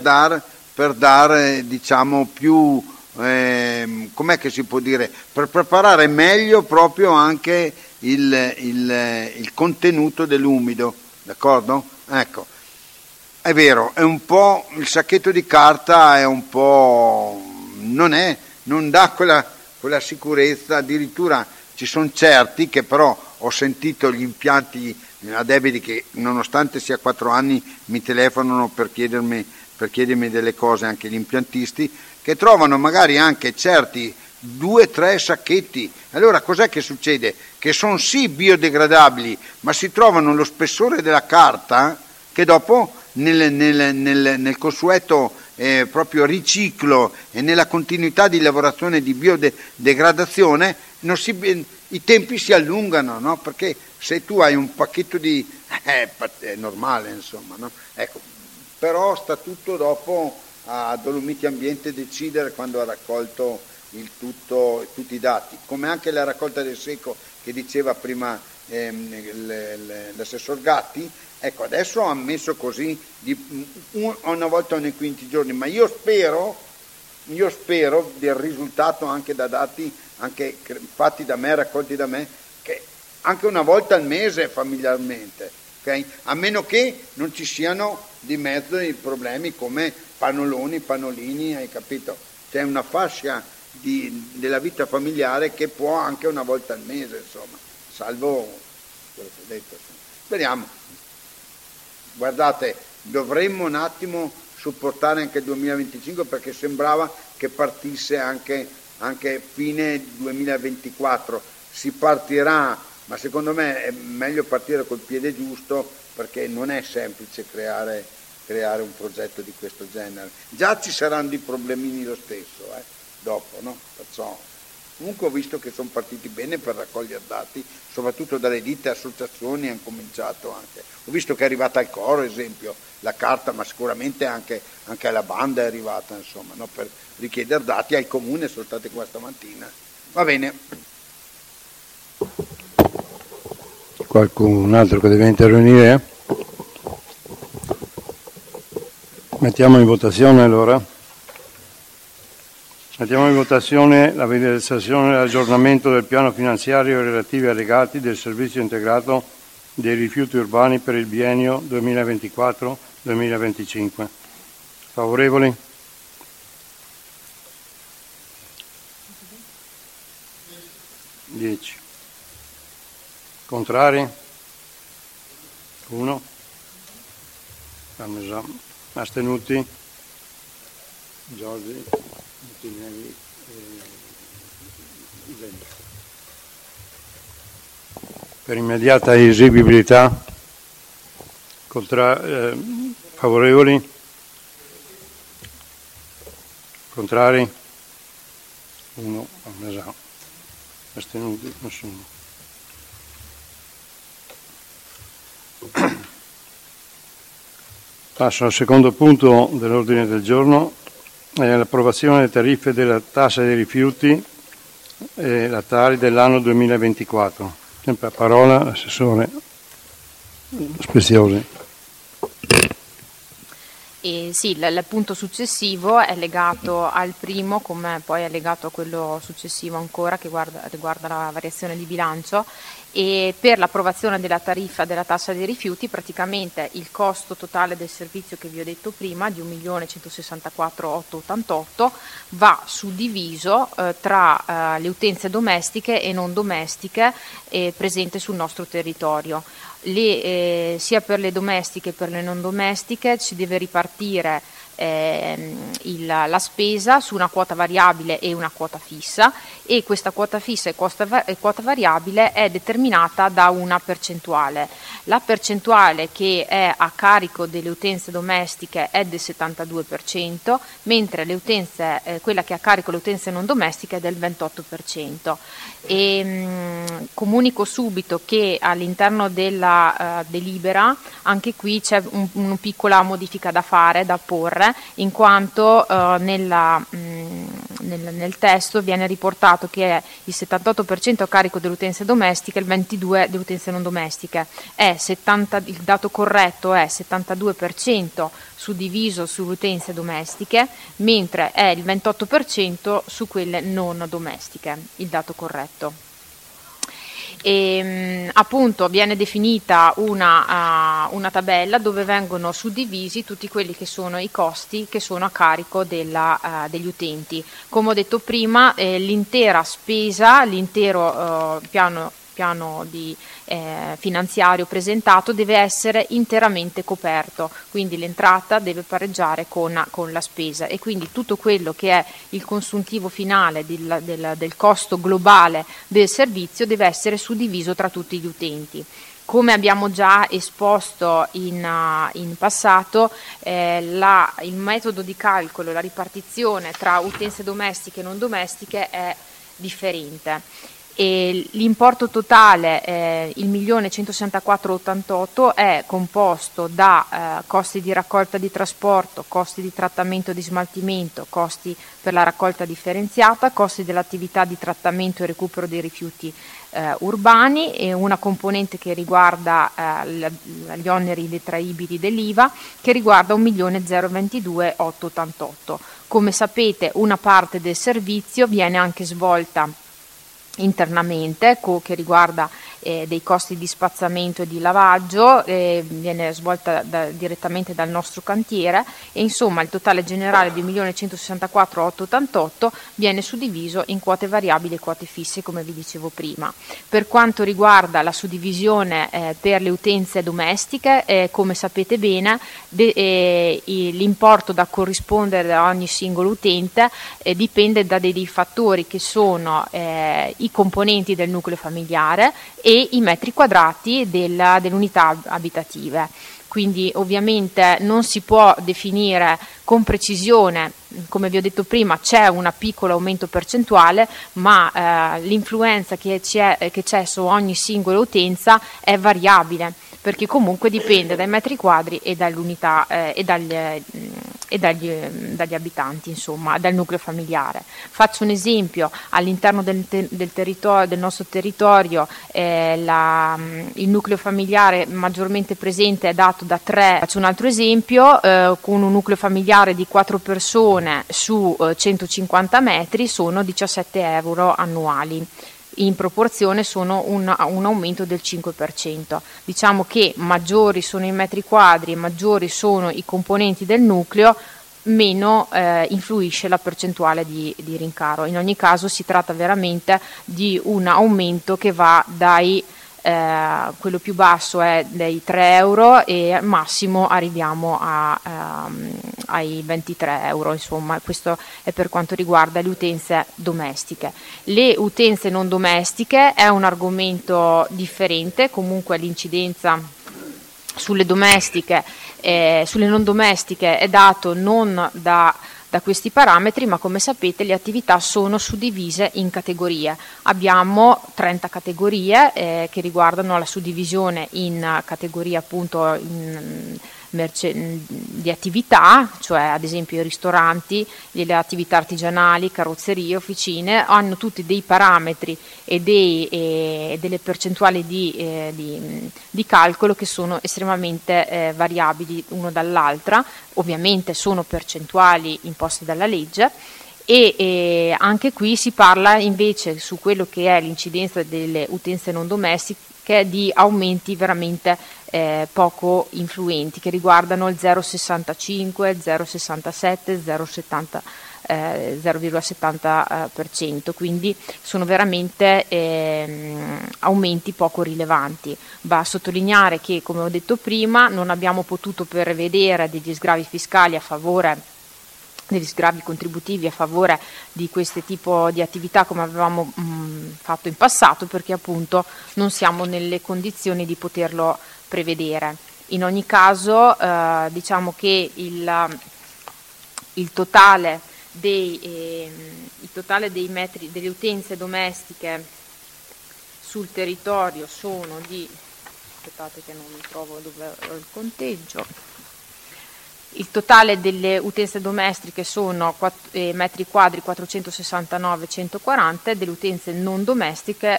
dare diciamo più, com'è che si può dire, per preparare meglio proprio anche il contenuto dell'umido, d'accordo? Ecco. È vero, è un po', il sacchetto di carta è un po', non dà quella sicurezza, addirittura ci sono certi che però ho sentito gli impianti a debiti che nonostante sia 4 anni mi telefonano per chiedermi delle cose, anche gli impiantisti, che trovano magari anche certi 2-3 sacchetti. Allora cos'è che succede? Che sono sì biodegradabili, ma si trovano lo spessore della carta che dopo nel consueto proprio riciclo e nella continuità di lavorazione di biodegradazione i tempi si allungano, no? Perché se tu hai un pacchetto di è normale, insomma, no? Ecco, però sta tutto dopo a Dolomiti Ambiente decidere quando ha raccolto tutti i dati, come anche la raccolta del secco che diceva prima l'assessor Gatti. Ecco, adesso ha ammesso così una volta ogni 15 giorni, ma io spero del risultato anche da dati anche fatti da me, raccolti da me, che anche una volta al mese familiarmente, okay? A meno che non ci siano di mezzo i problemi come pannolini, hai capito? C'è una fascia della vita familiare che può anche una volta al mese, insomma, salvo quello che ho detto. Speriamo. Guardate, dovremmo un attimo supportare anche il 2025 perché sembrava che partisse anche fine 2024. Si partirà, ma secondo me è meglio partire col piede giusto perché non è semplice creare un progetto di questo genere. Già ci saranno dei problemini lo stesso, dopo, no? Perciò, comunque ho visto che sono partiti bene per raccogliere dati, soprattutto dalle ditte associazioni hanno cominciato anche. Ho visto che è arrivata al coro, esempio, la carta, ma sicuramente anche alla banda è arrivata, insomma, no? Per richiedere dati al comune, sono state qua stamattina. Va bene. Qualcun altro che deve intervenire? Mettiamo in votazione allora. Mettiamo in votazione la realizzazione e l'aggiornamento del piano finanziario e relativi allegati del servizio integrato dei rifiuti urbani per il biennio 2024-2025. Favorevoli? Dieci. Contrari? 1. Astenuti? Giorgi? Martinelli, Per immediata eseguibilità, favorevoli? Contrari? 1, astenuti? Nessuno. Passo al secondo punto dell'ordine del giorno, l'approvazione delle tariffe della tassa dei rifiuti e la Tari dell'anno 2024. Sempre a parola l'assessore Speziosi. Sì, il punto successivo è legato al primo, come poi è legato a quello successivo ancora che riguarda la variazione di bilancio, e per l'approvazione della tariffa della tassa dei rifiuti praticamente il costo totale del servizio che vi ho detto prima di 1.164.888 va suddiviso tra le utenze domestiche e non domestiche presenti sul nostro territorio. Sia per le domestiche che per le non domestiche si deve ripartire la spesa su una quota variabile e una quota fissa, e questa quota fissa e quota variabile è determinata da una percentuale. La percentuale che è a carico delle utenze domestiche è del 72%, mentre quella che è a carico delle utenze non domestiche è del 28%. Comunico subito che all'interno della delibera anche qui c'è una piccola modifica da porre, in quanto nel testo viene riportato che è il 78% a carico delle utenze domestiche e il 22% delle utenze non domestiche. Il dato corretto è 72% suddiviso sulle utenze domestiche, mentre è il 28% su quelle non domestiche, il dato corretto. Appunto viene definita una tabella dove vengono suddivisi tutti quelli che sono i costi che sono a carico degli utenti. Come ho detto prima, l'intera spesa, l'intero piano finanziario presentato deve essere interamente coperto, quindi l'entrata deve pareggiare con la spesa, e quindi tutto quello che è il consuntivo finale del costo globale del servizio deve essere suddiviso tra tutti gli utenti. Come abbiamo già esposto in passato, il metodo di calcolo, la ripartizione tra utenze domestiche e non domestiche è differente. E l'importo totale, il 1.164.888, è composto da costi di raccolta di trasporto, costi di trattamento e di smaltimento, costi per la raccolta differenziata, costi dell'attività di trattamento e recupero dei rifiuti urbani, e una componente che riguarda gli oneri detraibili dell'IVA, che riguarda 1.022.888. Come sapete, una parte del servizio viene anche svolta internamente, che riguarda dei costi di spazzamento e di lavaggio, viene svolta direttamente dal nostro cantiere, e insomma il totale generale di 1.164.888 viene suddiviso in quote variabili e quote fisse, come vi dicevo prima. Per quanto riguarda la suddivisione per le utenze domestiche, come sapete bene, l'importo da corrispondere da ogni singolo utente dipende da dei fattori che sono i componenti del nucleo familiare e i metri quadrati delle unità abitative. Quindi ovviamente non si può definire con precisione, come vi ho detto prima, c'è un piccolo aumento percentuale, ma l'influenza che c'è su ogni singola utenza è variabile, perché comunque dipende dai metri quadri e dall'unità e dagli abitanti, insomma, dal nucleo familiare. Faccio un esempio: all'interno del nostro territorio il nucleo familiare maggiormente presente è dato da 3. Faccio un altro esempio: con un nucleo familiare di 4 persone su 150 metri sono 17 euro annuali. In proporzione sono un aumento del 5%. Diciamo che maggiori sono i metri quadri, maggiori sono i componenti del nucleo, meno influisce la percentuale di rincaro. In ogni caso si tratta veramente di un aumento che va dai quello più basso è dei 3 euro e al massimo arriviamo a ai 23 euro, insomma. Questo è per quanto riguarda le utenze domestiche. Le utenze non domestiche è un argomento differente, comunque l'incidenza sulle domestiche, sulle non domestiche è dato non da questi parametri, ma come sapete le attività sono suddivise in categorie. Abbiamo 30 categorie che riguardano la suddivisione in categorie appunto di attività, cioè ad esempio i ristoranti, le attività artigianali, carrozzerie, officine, hanno tutti dei parametri e delle percentuali di calcolo che sono estremamente variabili uno dall'altra. Ovviamente sono percentuali imposte dalla legge e anche qui si parla invece su quello che è l'incidenza delle utenze non domestiche di aumenti veramente poco influenti che riguardano il 0,65, 0,67, 0,70%, quindi sono veramente aumenti poco rilevanti. Va a sottolineare che, come ho detto prima, non abbiamo potuto prevedere degli sgravi fiscali a favore, degli sgravi contributivi a favore di questo tipo di attività come avevamo fatto in passato, perché appunto non siamo nelle condizioni di poterlo prevedere. In ogni caso diciamo che il totale dei metri delle utenze domestiche sul territorio sono di, aspettate che non mi trovo dove ho il conteggio, il totale delle utenze domestiche sono metri quadri 469.140 e delle utenze non domestiche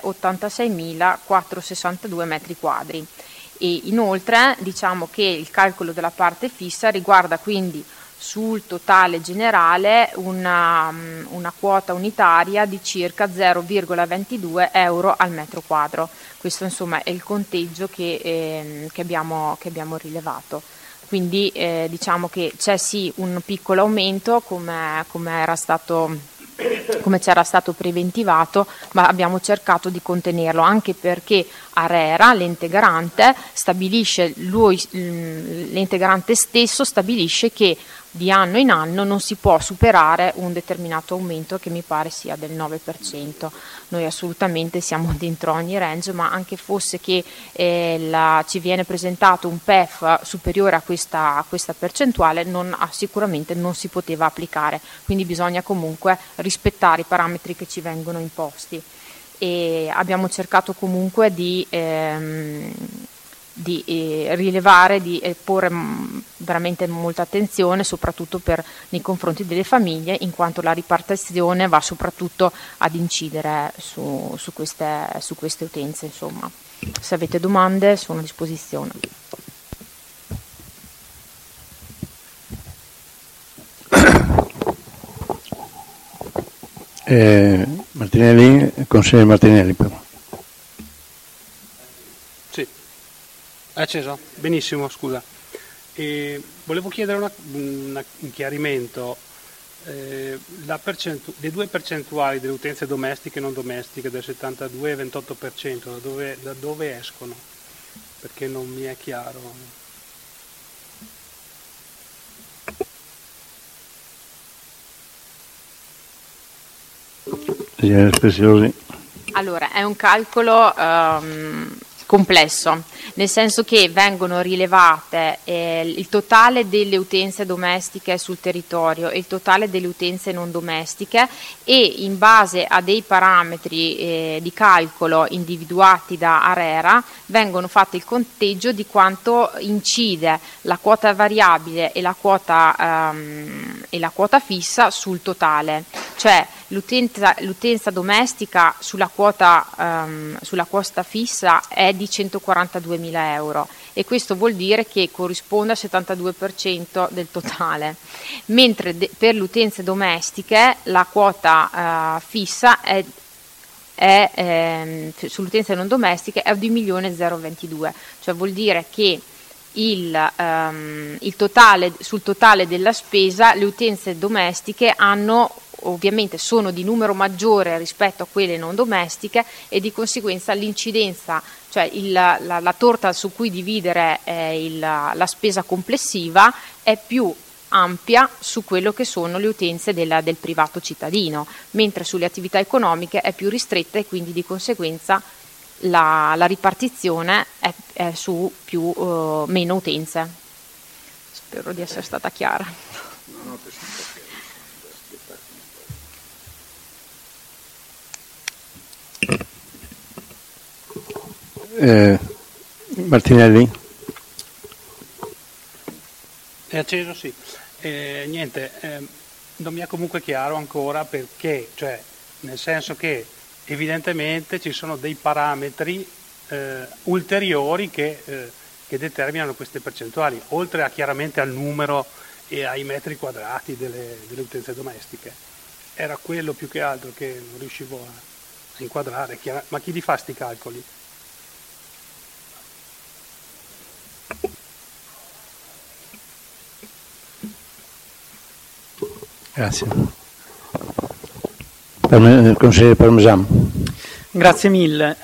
86.462 metri quadri. E inoltre diciamo che il calcolo della parte fissa riguarda quindi sul totale generale una quota unitaria di circa 0,22 euro al metro quadro. Questo insomma è il conteggio che abbiamo rilevato. Quindi diciamo che c'è sì un piccolo aumento come c'era stato preventivato, ma abbiamo cercato di contenerlo, anche perché ARERA, l'ente garante, l'ente garante stesso stabilisce che di anno in anno non si può superare un determinato aumento che mi pare sia del 9%. Noi assolutamente siamo dentro ogni range, ma anche fosse che ci viene presentato un PEF superiore a questa percentuale, sicuramente non si poteva applicare, quindi bisogna comunque rispettare i parametri che ci vengono imposti. E abbiamo cercato comunque di rilevare, di porre veramente molta attenzione soprattutto nei confronti delle famiglie, in quanto la ripartizione va soprattutto ad incidere su queste utenze. Insomma, se avete domande sono a disposizione. Martinelli, consigliere Martinelli però. Sì, è acceso? Benissimo, scusa. Volevo chiedere un chiarimento. Le due percentuali delle utenze domestiche e non domestiche del 72 e 28%, da dove escono? Perché non mi è chiaro. Allora, è un calcolo complesso, nel senso che vengono rilevate il totale delle utenze domestiche sul territorio e il totale delle utenze non domestiche, e in base a dei parametri di calcolo individuati da ARERA vengono fatti il conteggio di quanto incide la quota variabile e la quota fissa sul totale. Cioè l'utenza domestica sulla quota fissa è di 142.000 euro, e questo vuol dire che corrisponde al 72% del totale, mentre per le utenze domestiche la quota fissa sulle utenze non domestiche è di 1.022.000, cioè vuol dire che sul totale della spesa le utenze domestiche ovviamente sono di numero maggiore rispetto a quelle non domestiche, e di conseguenza l'incidenza, cioè la torta su cui dividere la spesa complessiva, è più ampia su quello che sono le utenze del privato cittadino, mentre sulle attività economiche è più ristretta e quindi di conseguenza la ripartizione è su meno utenze. Spero di essere stata chiara. Martinelli? È acceso, sì. Non mi è comunque chiaro ancora perché, cioè nel senso che evidentemente ci sono dei parametri ulteriori che determinano queste percentuali, oltre chiaramente al numero e ai metri quadrati delle utenze domestiche. Era quello più che altro che non riuscivo a inquadrare. Ma chi li fa sti calcoli? Grazie. Consigliere Parmesan. Grazie mille.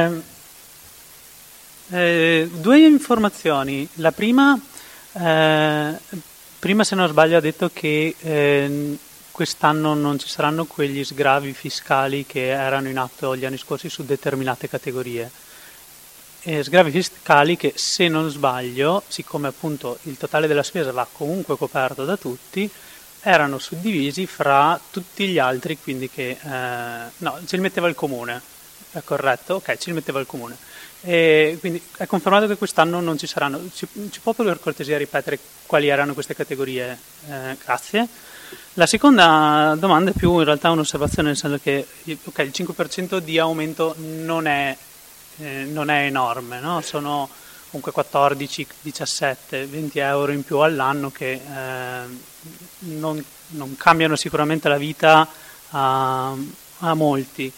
Due informazioni. La prima, prima se non sbaglio ha detto che quest'anno non ci saranno quegli sgravi fiscali che erano in atto gli anni scorsi su determinate categorie. Sgravi fiscali che, se non sbaglio, siccome appunto il totale della spesa va comunque coperto da tutti, erano suddivisi fra tutti gli altri, quindi che no, ce li metteva il comune, è corretto? Ok, ce li metteva il comune. Quindi è confermato che quest'anno non ci saranno. Ci può per cortesia ripetere quali erano queste categorie? Grazie. La seconda domanda è più in realtà un'osservazione, nel senso che okay, il 5% di aumento non è enorme, no? Sono comunque 14, 17, 20 euro in più all'anno che non cambiano sicuramente la vita a molti.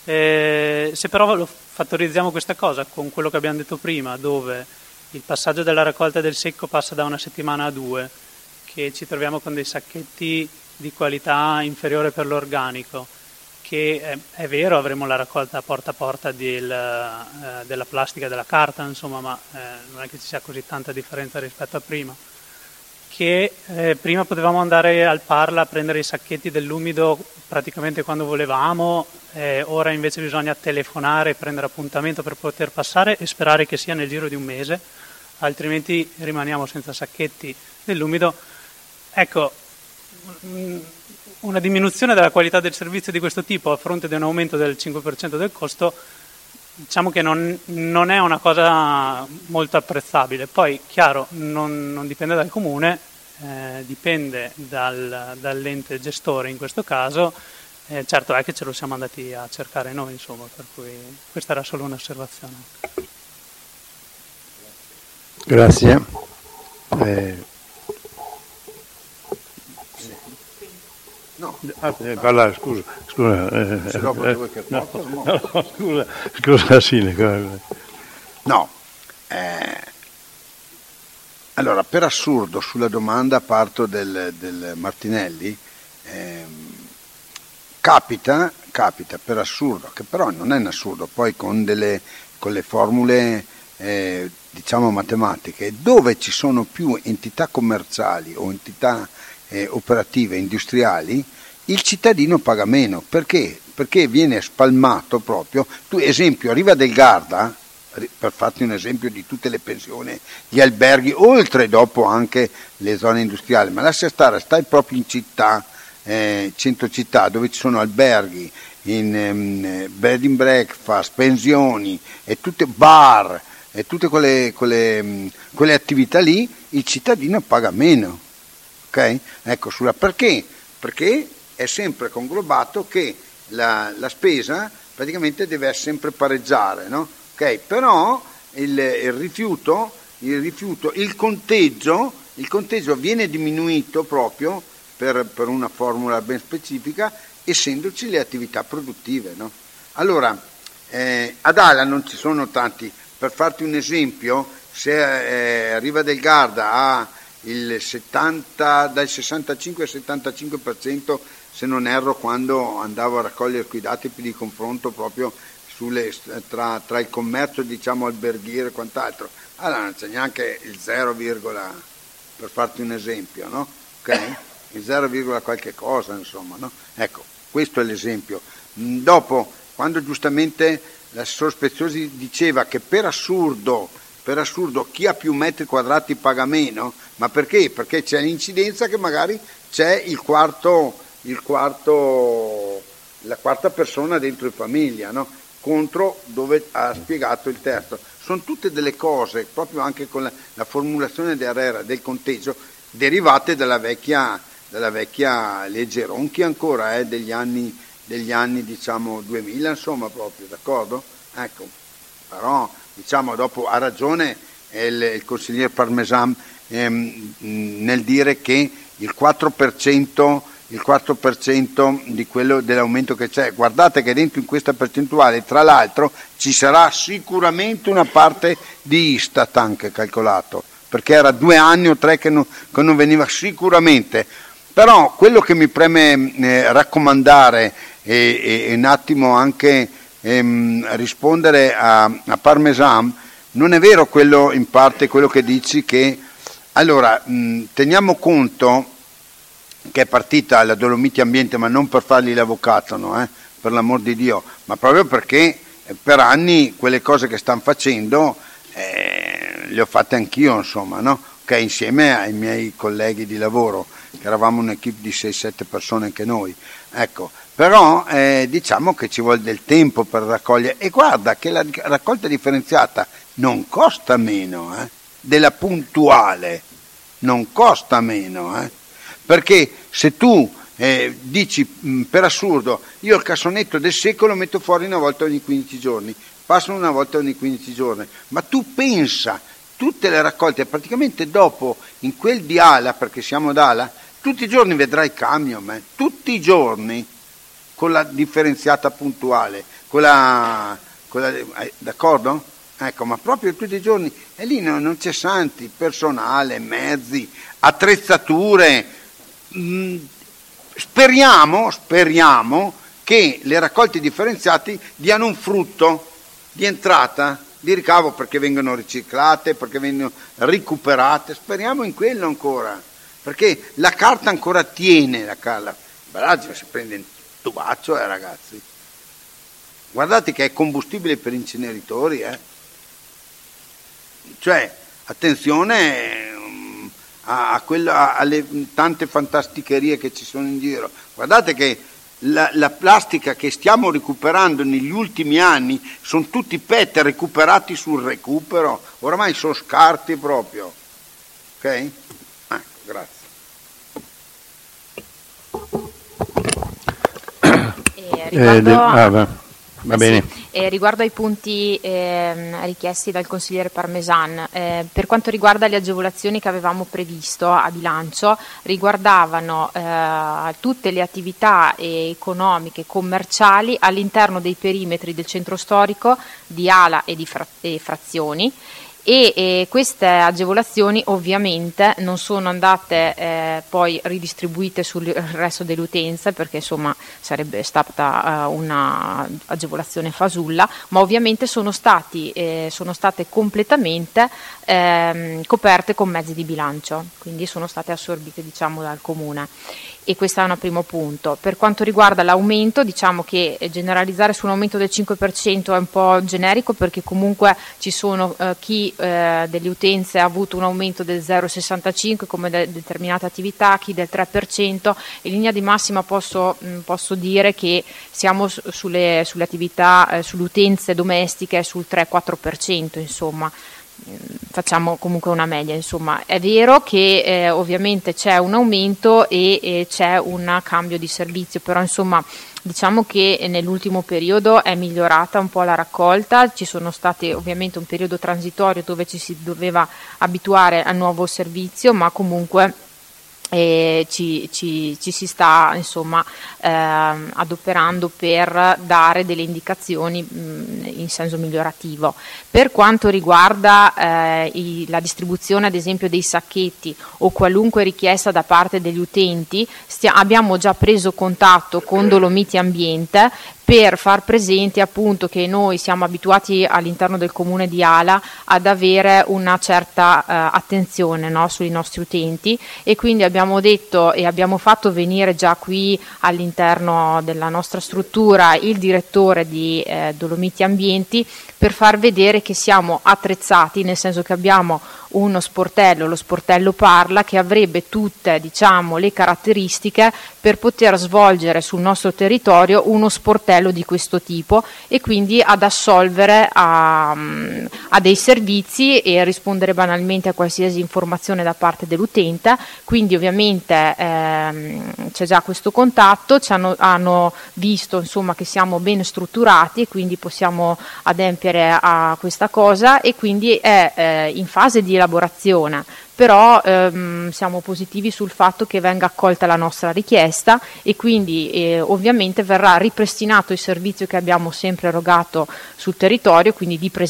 Se però lo fattorizziamo questa cosa con quello che abbiamo detto prima, dove il passaggio della raccolta del secco passa da 1 settimana a 2, che ci troviamo con dei sacchetti di qualità inferiore per l'organico, che è vero avremo la raccolta porta a porta della plastica e della carta, insomma, ma non è che ci sia così tanta differenza rispetto a prima, che prima potevamo andare al Parla a prendere i sacchetti dell'umido praticamente quando volevamo, ora invece bisogna telefonare e prendere appuntamento per poter passare e sperare che sia nel giro di un mese, altrimenti rimaniamo senza sacchetti dell'umido. Ecco, una diminuzione della qualità del servizio di questo tipo a fronte di un aumento del 5% del costo, diciamo che non è una cosa molto apprezzabile. Poi, chiaro, non dipende dal comune, dipende dall'ente gestore in questo caso, certo è che ce lo siamo andati a cercare noi, insomma, per cui questa era solo un'osservazione. Grazie. No. Parlare, scusa. Se no vuoi che scusa, sì. No. Allora, per assurdo, sulla domanda parto del Martinelli, capita per assurdo, che però non è un assurdo, poi con le formule diciamo matematiche, dove ci sono più entità commerciali o entità operative, industriali, il cittadino paga meno. Perché? Perché viene spalmato proprio. Tu, esempio, a Riva del Garda, per farti un esempio di tutte le pensioni, gli alberghi, oltre dopo anche le zone industriali, ma lascia stare, stai proprio in città, centro città, dove ci sono alberghi, in bed and breakfast, pensioni, e tutte bar, e tutte quelle attività lì, il cittadino paga meno. Okay? Ecco, perché? Perché è sempre conglobato che la spesa praticamente deve sempre pareggiare, no? Okay? Però il conteggio viene diminuito proprio per una formula ben specifica, essendoci le attività produttive, no? Allora, ad Ala non ci sono tanti. Per farti un esempio, se Riva del Garda ha dal 65 al 75%, se non erro, quando andavo a raccogliere quei dati di confronto proprio tra il commercio, diciamo, alberghiero e quant'altro, allora non c'è neanche il 0, per farti un esempio, no? ok? Il 0, qualche cosa, insomma, no? Ecco, questo è l'esempio. Dopo, quando giustamente l'assessore Speziosi diceva che per assurdo chi ha più metri quadrati paga meno, ma perché? Perché c'è l'incidenza che magari c'è la quarta persona dentro in famiglia, no? Contro dove ha spiegato il terzo. Sono tutte delle cose, proprio anche con la formulazione di ARERA del conteggio, derivate dalla vecchia legge Ronchi ancora, degli anni diciamo 2000, insomma, proprio, d'accordo? Ecco, però diciamo dopo ha ragione il consigliere Parmesan nel dire che il 4% di quello dell'aumento che c'è, guardate che dentro in questa percentuale tra l'altro ci sarà sicuramente una parte di Istat anche calcolato, perché era 2 anni o 3 che non veniva sicuramente. Però quello che mi preme raccomandare e un attimo anche rispondere a Parmesan, non è vero quello in parte quello che dici che allora teniamo conto che è partita la Dolomiti Ambiente, ma non per fargli l'avvocato, no? Per l'amor di Dio, ma proprio perché per anni quelle cose che stanno facendo le ho fatte anch'io, insomma, no? Che insieme ai miei colleghi di lavoro, che eravamo un'equipe di 6-7 persone anche noi, ecco. Però diciamo che ci vuole del tempo per raccogliere, e guarda che la raccolta differenziata non costa meno della puntuale, non costa meno, perché se tu dici per assurdo io il cassonetto del secco lo metto fuori una volta ogni 15 giorni, passano una volta ogni 15 giorni, ma tu pensa tutte le raccolte praticamente dopo in quel di Ala, perché siamo ad Ala, tutti i giorni vedrai camion, tutti i giorni, con la differenziata puntuale, d'accordo? Ecco, ma proprio tutti i giorni, e lì non c'è santi, personale, mezzi, attrezzature. Speriamo che le raccolte differenziate diano un frutto di entrata, di ricavo, perché vengono riciclate, perché vengono recuperate, speriamo in quello ancora, perché la carta ancora tiene, la Baraggia si prende in tubaccio, ragazzi, guardate che è combustibile per inceneritori, cioè attenzione alle tante fantasticherie che ci sono in giro. Guardate che la plastica che stiamo recuperando negli ultimi anni sono tutti PET recuperati sul recupero, oramai sono scarti proprio, ok? Grazie. Va bene. Riguardo ai punti richiesti dal consigliere Parmesan, per quanto riguarda le agevolazioni che avevamo previsto a bilancio, riguardavano tutte le attività economiche, commerciali all'interno dei perimetri del centro storico di Ala e di Frazioni. E queste agevolazioni ovviamente non sono andate poi ridistribuite sul resto delle utenze, perché insomma sarebbe stata una agevolazione fasulla, ma ovviamente sono state completamente coperte con mezzi di bilancio, quindi sono state assorbite, diciamo, dal comune. E questo è un primo punto. Per quanto riguarda l'aumento, diciamo che generalizzare su un aumento del 5% è un po' generico, perché comunque ci sono chi delle utenze ha avuto un aumento del 0,65 come determinate attività, chi del 3%. In linea di massima posso dire che siamo sulle attività, sulle utenze domestiche sul 3-4%, insomma. Facciamo comunque una media, insomma. È vero che ovviamente c'è un aumento e c'è un cambio di servizio, però insomma diciamo che nell'ultimo periodo è migliorata un po' la raccolta, ci sono state ovviamente un periodo transitorio dove ci si doveva abituare al nuovo servizio, ma comunque ci si sta insomma adoperando per dare delle indicazioni in senso migliorativo. Per quanto riguarda la distribuzione ad esempio dei sacchetti o qualunque richiesta da parte degli utenti, abbiamo già preso contatto con Dolomiti Ambiente per far presente appunto che noi siamo abituati all'interno del comune di Ala ad avere una certa attenzione, no, sui nostri utenti, e quindi abbiamo detto e abbiamo fatto venire già qui all'interno della nostra struttura il direttore di Dolomiti Ambienti per far vedere che siamo attrezzati, nel senso che abbiamo uno sportello, lo sportello Parla, che avrebbe tutte, diciamo, le caratteristiche per poter svolgere sul nostro territorio uno sportello di questo tipo, e quindi ad assolvere a dei servizi e rispondere banalmente a qualsiasi informazione da parte dell'utente. Quindi ovviamente c'è già questo contatto, hanno visto insomma che siamo ben strutturati e quindi possiamo adempiere a questa cosa, e quindi è in fase di elaborazione, però siamo positivi sul fatto che venga accolta la nostra richiesta, e quindi ovviamente verrà ripristinato il servizio che abbiamo sempre erogato sul territorio, quindi di